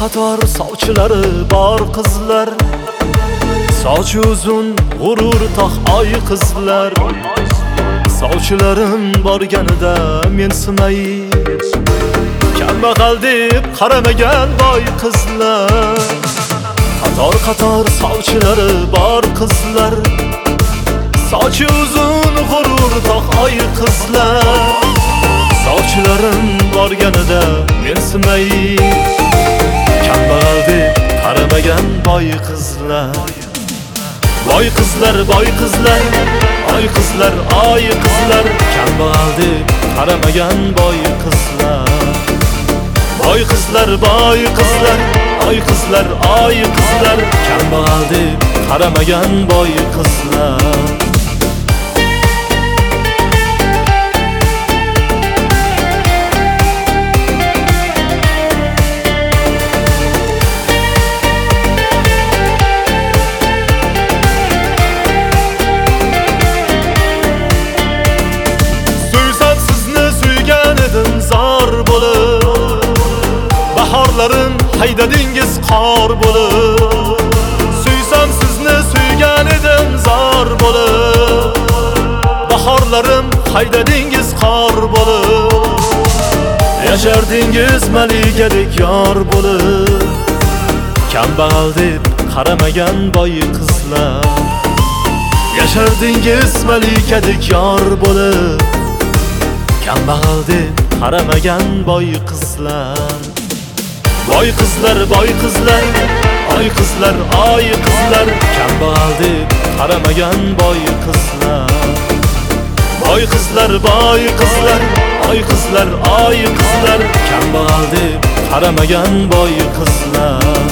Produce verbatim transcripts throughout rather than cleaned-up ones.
qator sovchilari bor qizlar, sochi uzun g'urur tog' oy qizlar. Sovchilarim borganida men sinay, kambag'al deb qaramagan boy qizlar. Qator qator sovchilari bor qizlar, sochi uzun g'urur tog' oy qizlar. Sovchilarim borganida men sinay, kambag'al deb qaramagan boy qizlar. Boy qizlar, boy qizlar, oy qizlar, oy qizlar, kambag'al deb qaramagan boy qizlar. Boy qizlar, boy qizlar, oy qizlar, oy qizlar, kambag'al deb qaramagan boy qizlar. Bahorlarim haydadingiz qor bo'lib, suysam sizni suygan edim zor bo'lib. Bahorlarim haydadingiz qor bo'lib, yashardingiz malikadek yor bo'lib. Kambag'al deb qaramagan boy qizlar, yashardingiz malikadek yor bo'lib. Kambag'al deb qaramagan boy qizlar. Boy qizlar, boy qizlar, oy qizlar, oy qizlar, kambag'al deb qaramagan boy qizlar. Boy qizlar, boy qizlar, oy qizlar, oy qizlar, kambag'al deb qaramagan boy qizlar.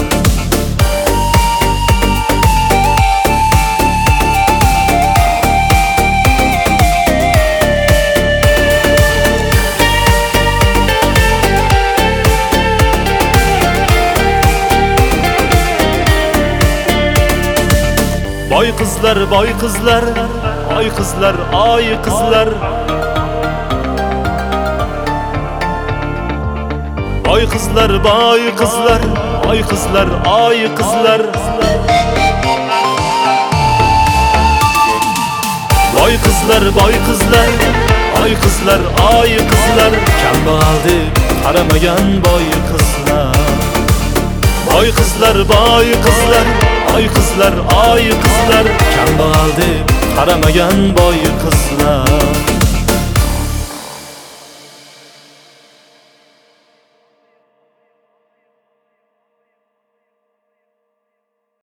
Boy qizlar, boy qizlar, oy qizlar, oy qizlar. Boy qizlar, boy qizlar, oy qizlar, oy qizlar. Boy qizlar, boy qizlar, oy qizlar, oy qizlar, kambag'al deb qaramagan boy qizlar. Boy qizlar, boy qizlar, oy qizlar, oy qizlar, kambag'al deb qaramagan boy qizlar.